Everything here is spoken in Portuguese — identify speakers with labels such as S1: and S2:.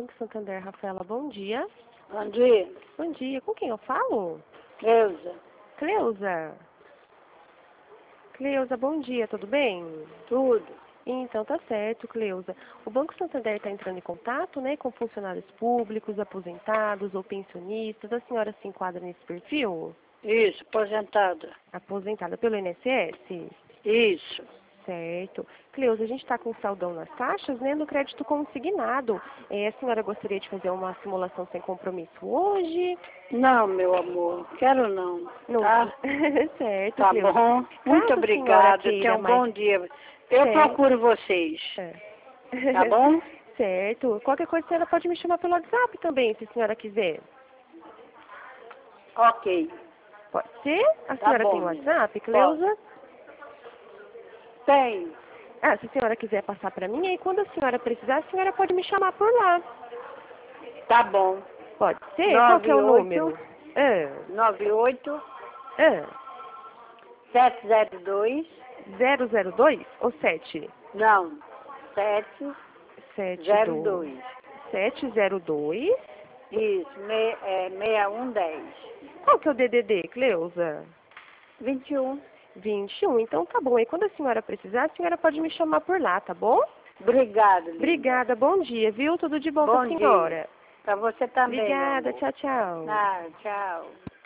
S1: Banco Santander, Rafaela, bom dia.
S2: Bom dia.
S1: Bom dia, com quem eu falo?
S2: Cleusa.
S1: Cleusa. Cleusa, bom dia, tudo bem?
S2: Tudo.
S1: Então, tá certo, Cleusa. O Banco Santander está entrando em contato, né, com funcionários públicos, aposentados ou pensionistas. A senhora se enquadra nesse perfil?
S2: Isso, aposentada.
S1: Aposentada pelo INSS?
S2: Isso.
S1: Certo. Cleusa, a gente está com saldão nas taxas, né, no crédito consignado. A senhora gostaria de fazer uma simulação sem compromisso hoje?
S2: Não, meu amor, quero não.
S1: Não.
S2: Tá?
S1: Certo,
S2: Tá
S1: Cleusa.
S2: bom. Muito
S1: Caso a senhora
S2: obrigada.
S1: queira
S2: Tenha um
S1: mais...
S2: bom dia. Eu
S1: Certo.
S2: procuro vocês.
S1: É.
S2: Tá bom?
S1: Certo. Qualquer coisa a senhora pode me chamar pelo WhatsApp também, se a senhora quiser.
S2: Ok.
S1: Pode ser? A
S2: Tá
S1: senhora
S2: bom.
S1: tem WhatsApp, Cleusa?
S2: Tem.
S1: Ah, se a senhora quiser passar para mim, aí quando a senhora precisar, a senhora pode me chamar por lá.
S2: Tá bom.
S1: Pode ser? Qual que é o
S2: 98
S1: número?
S2: 98
S1: Ah,
S2: 702.
S1: 002 ou 7?
S2: Não. 702.
S1: 702.
S2: Isso, 6110.
S1: Qual que é o DDD, Cleusa?
S2: 21.
S1: 21. Então tá bom. E quando a senhora precisar, a senhora pode me chamar por lá, tá bom?
S2: Obrigada, linda.
S1: Obrigada, bom dia, viu? Tudo de bom pra
S2: Bom
S1: senhora.
S2: dia. Pra você também, meu
S1: Obrigada,
S2: amor.
S1: tchau, tchau.
S2: Ah, tchau.